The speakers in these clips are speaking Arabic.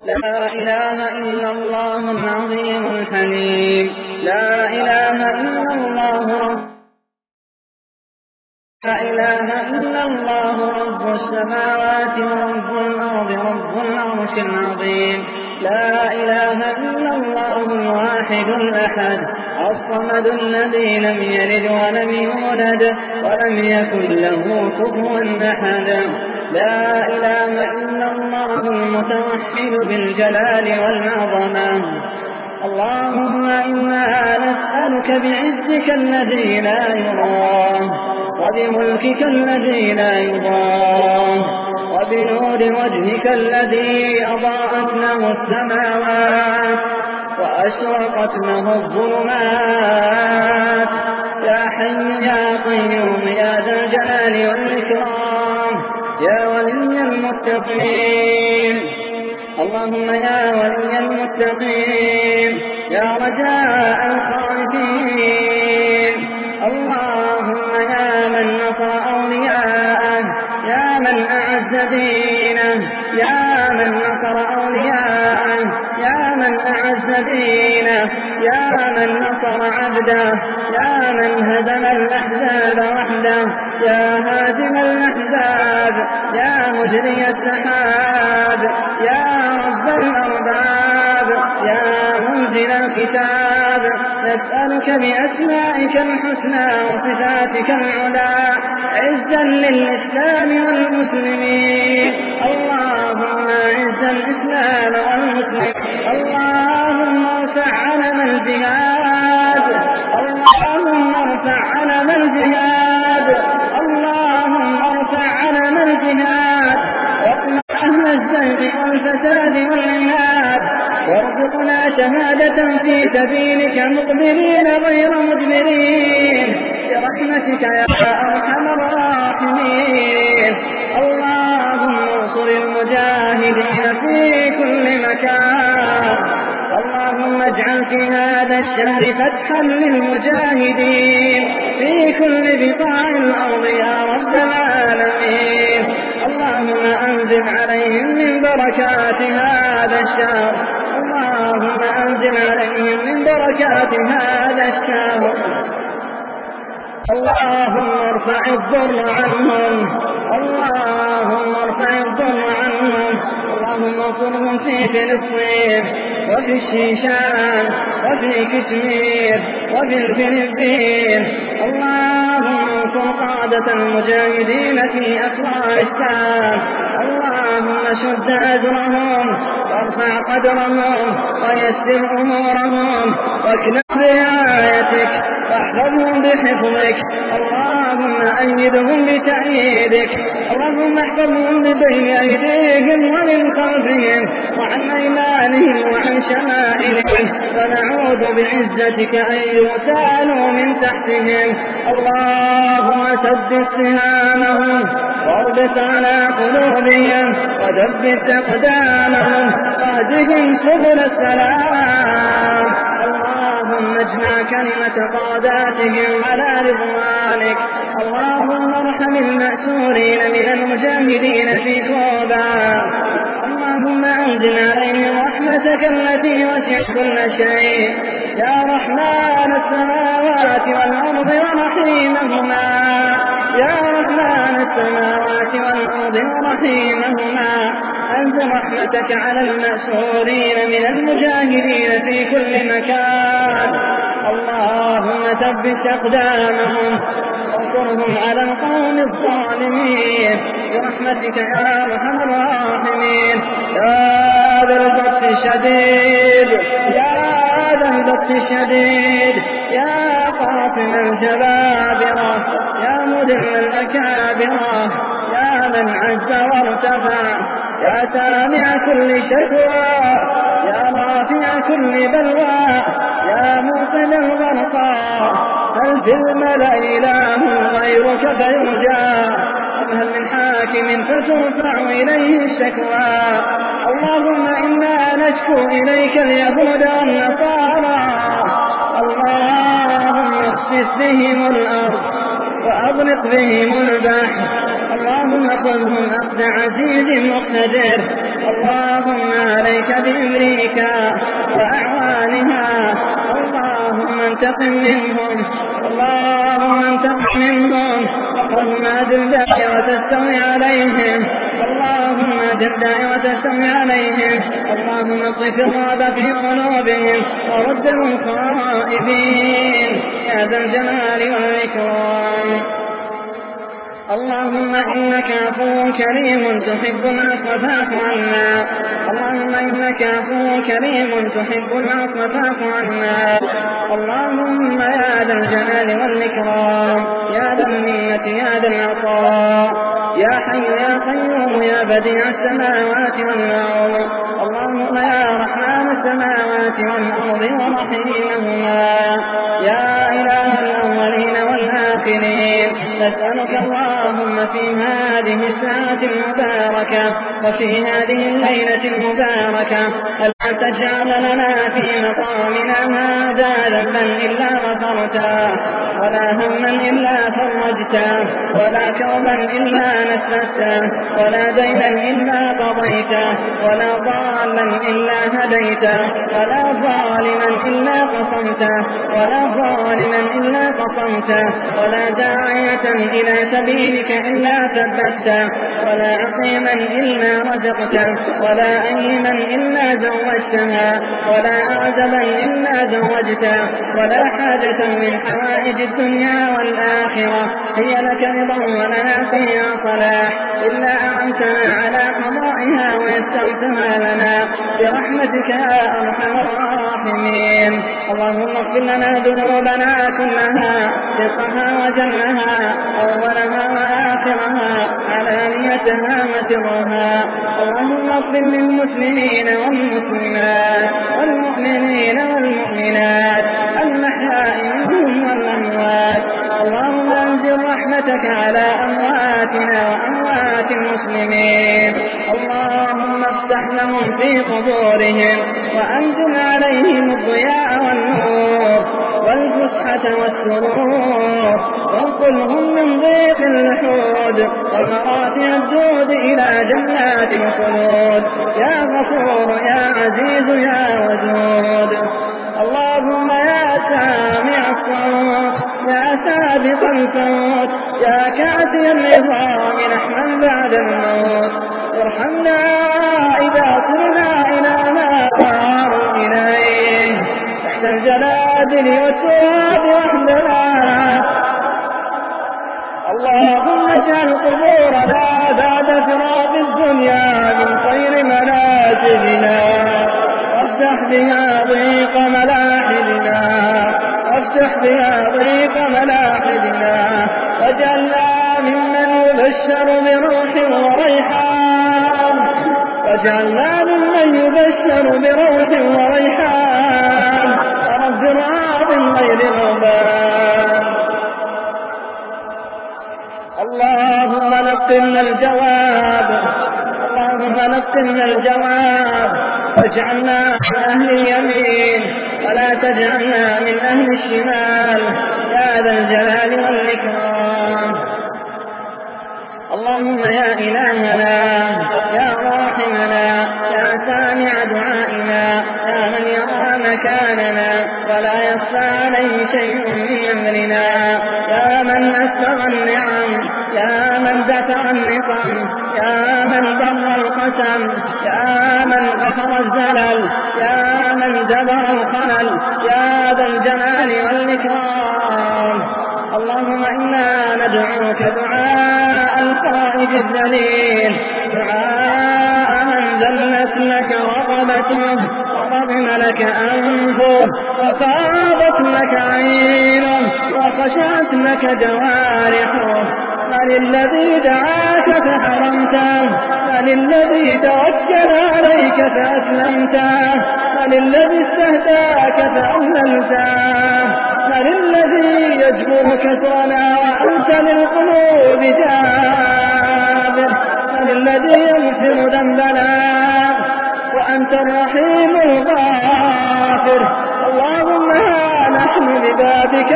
لا إله إلا الله العظيم الحليم. لا إله إلا الله لا إله إلا الله رب السماوات ورب الأرض رب العرش العظيم. لا إله إلا الله الواحد الأحد الصمد الذي لم يلد ولم يولد ولم يكن له كفوا أحد. لا إله إلا الله المتوحد بالجلال والعظمة. اللهم إنا نسألك بعزك الذي لا يرام وبملكك الذي لا يضام وبنور وجهك الذي أضاءت له السماوات وأشرقت له الظلمات. يا حي يا قيوم يا ذا الجلال والإكرام يا ولي المتقين. اللهم يا ولي المتقين يا رجاء الخائفين. اللهم يا من نصر أولياءه يا من أعز دينه يا من نصر أولياءه يا من أعز دينه يا من نصر عبده يا من هزم الأحزاب وحده يا هازم الأحزاب يا مجري السحاب يا رب الأرباب يا منزل الكتاب. نسألك بأسمائك الحسنى وصفاتك العلى عزا للإسلام والمسلمين. اللهم عز الإسلام والمسلمين. اللهم ارفع علم الجهاد. اللهم ارفع علم الجهاد. اللهم ارفع علم الجهاد واقمع أهل الزيغ والفساد والعناد وارزقنا شهادة في سبيلك مقبلين غير مدبرين برحمتك يا أرحم الراحمين. اللهم انصر المجاهدين في كل مكان. اللهم اجعل في هذا الشهر فتحا للمجاهدين في كل بقاع الأرض يا رب العالمين. اللهم أنزل عليهم من بركات هذا الشهر. اللهم أنزل عليهم من بركات هذا الشهر. اللهم ارفع الضر عنهم. اللهم ارفع الضر عنهم. اللهم انصرهم في فلسطين وفي الشيشان وفي كشمير وفي الفلبين. اللهم انصر قادة المجاهدين في أفغانستان. اللهم شد أجرهم وارفع قدرهم ويسر أمورهم واكنف برعايتك واحفظهم بحفظك. اللهم أيدهم بتأييدك. اللهم احفظهم بين أيديهم ومن خلفهم وعن أيمانهم وعن شمائلهم ونعوذ بعزتك أن يغتالوا من تحتهم. اللهم سدد سهامهم واربط على قلوبهم وثبت أقدامهم واهدهم سبل السلام. اللهم اجمع كلمة قاداتهم على رضوانك. اللهم ارحم المأسورين من المجاهدين في كوبا. اللهم أنزل عليهم رحمتك التي وسعت كل شيء يا رحمن السماوات والأرض ورحيمهما. يا رحمن السماوات والأرض ورحيمهما أنزل رحمتك على المأسورين من المجاهدين في كل مكان. اللهم ثبت أقدامهم وانصرهم على القوم الظالمين برحمتك يا أرحم الراحمين. يا ذا البطش الشديد يا ذا البطش الشديد يا قاسم الجبابرة يا مذل الأكابرة يا من عز وارتفع يا سامع كل شكوى يا رافع كل بلوى يا موقن الغرقى. هل في الملأ إله غيرك فيرجى أم هل من حاكم فترفع إليه الشكوى. اللهم إنا نشكو إليك اليهود والنصارى. اللهم اخسف بهم الأرض وأغرق بهم البحر. اللهم خذهم أخذ عزيز مقتدر. اللهم عليك بأمريكا وأعوانها، اللهم انتقم منهم، اللهم انتقم منهم، اللهم أدل دائرة السوء عليهم، اللهم أدل دائرة السوء عليهم، اللهم اطفئ الرعب في قلوبهم وردهم خائفين يا ذا الجلال والإكرام. اللهم إنك عفو كريم تحب العفو فاعف عنا، اللهم إنك عفو كريم تحب العفو فاعف عنا. اللهم يا ذا الجلال والإكرام، يا ذا المنة يا ذا العطاء، يا حي يا قيوم يا بديع السماوات والأرض، اللهم يا رحمن السماوات والأرض ورحيمهما، يا إله الأولين والآخرين، نسألك اللهم في هذه الساعة المباركة وفي هذه الليلة المباركة أن تجعل لنا في مقامنا هذا ذنبا إلا غفرته، ولا هما إلا فرجته، ولا كربا إلا نفسته، ولا دينا إلا قضيته، ولا ضالا إلا هديته، ولا ظالما إلا قصمته، ولا ظالما إلا قصمته، ولا داعية إلى سبيلك إلا ثبته، ولا عقيما إلا رزقته، ولا أيما إلا زوجتها، ولا أعزبا إلا زوجته، ولا حاجة من حوائج الدنيا والآخرة هي لك رضا ولنا فيها صلاح إلا أعنتنا على قضائها ويسرتها لنا برحمتك يا أرحم الراحمين. اللهم اغفر لنا ذنوبنا كلها دقها وجلها أولها وآخرها علانيتها وسرها. اللهم اغفر للمسلمين والمسلمات والمؤمنين والمؤمنات الأحياء منهم والأموات. اللهم أنزل رحمتك على أمواتنا وأموات المسلمين. اللهم افسح لهم في قبورهم وأنزل عليهم الضياء والنور والفسحة والسرور، وانقلهم من ضيق الحود ومراتع الدود إلى جنات الخلود يا غفور يا عزيز يا ودود. اللهم يا سامع الصوت يا سابق الفوت يا كاتي النظام لحما بعد الموت، ارحمنا إذا صرنا إلى ما صاروا إليه تحت الجلادل والتراب وحدنا. اللهم اجعل قبورنا بعد فراق الدنيا من خير منازلنا، وافتح بها ضيق ملاحدنا، وافتح بها ضيق ملاحدنا، واجعلنا ممن يبشر بروح وريحان، واجعلنا ممن يبشر بروح وريحان ورب راض غير غضبان. اللهم نقلنا الجواب، اللهم نقلنا الجواب، واجعلنا من أهل اليمين ولا تجعلنا من أهل الشمال يا ذا الجلال والإكرام. اللهم يا إلهنا يا راحمنا يا سامع دعائنا يا من يرى مكاننا ولا يخفى عليه شيء من أمرنا، يا من أسبغ النعم، يا من دفع النقم، يا من بر القسم، يا من غفر الزلل، يا من دبر الخلل يا ذا الجلال والإكرام. اللهم إنا ندعوك دعاء الخائف الذليل، دعاء من ذلت لك رقبته وضم لك أنفه وفاضت لك عينه وخشعت لك جوارحه. من الذي دعاك فحرمته؟ من الذي توكل عليك فأسلمته؟ من الذي استهداك فأذللته؟ من الذي يجبر كسرنا وأنت للقلوب جابر؟ من الذي يغفر ذنبنا وأنت الرحيم الغافر؟ اللهم ها نحن ببابك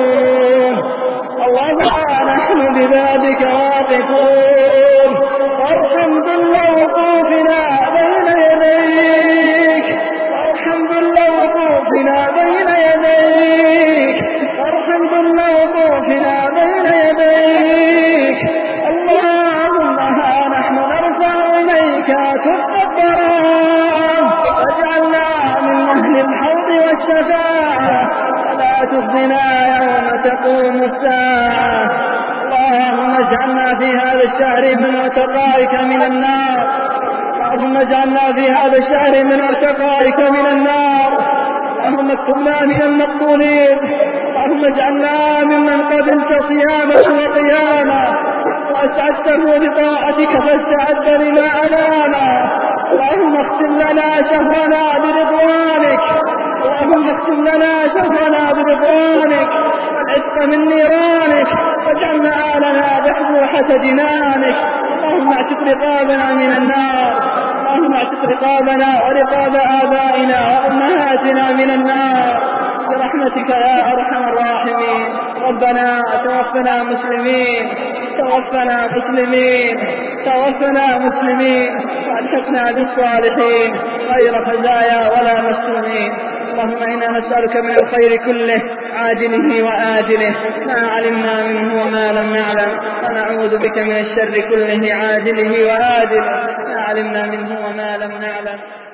واقفون، اللهم ها نحن ببابك واقفون، وارحم كل وقوفنا بين يديك، وارحم كل وقوفنا بين يديك، وارحم كل وقوفنا بين يديك. اللهم ها نحن نرفع إليك كف الضرام، واجعلنا من أهل الحوض والشفاعة، ولا تخزنا يوم تقوم الساعة. اللهم اجعلنا في هذا الشهر من عتقائك من النار، اللهم اجعلنا في هذا الشهر من عتقائك من النار. اللهم اكتبنا من المقبولين، اللهم اجعلنا ممن قبلت صيامه وقيامه واسعدته بطاعتك فاستعد لما امامه. اللهم اختم لنا شهرنا برضوانك، اللهم اختم لنا شهرنا برضوانك والعتق من نيرانك، واجعلنا آلنا بحبوحة جنانك. اللهم اعتق رقابنا من النار، اللهم اعتق رقابنا ورقاب آبائنا وأمهاتنا من النار برحمتك يا أرحم الراحمين. ربنا توفنا مسلمين، توفنا مسلمين، توفنا مسلمين، والحقنا بالصالحين غير خزايا ولا مفتونين. اللهم إنا نسألك من الخير كله عاجله وآجله ما علمنا منه وما لم نعلم، ونعوذ بك من الشر كله عاجله وآجله ما علمنا منه وما لم نعلم.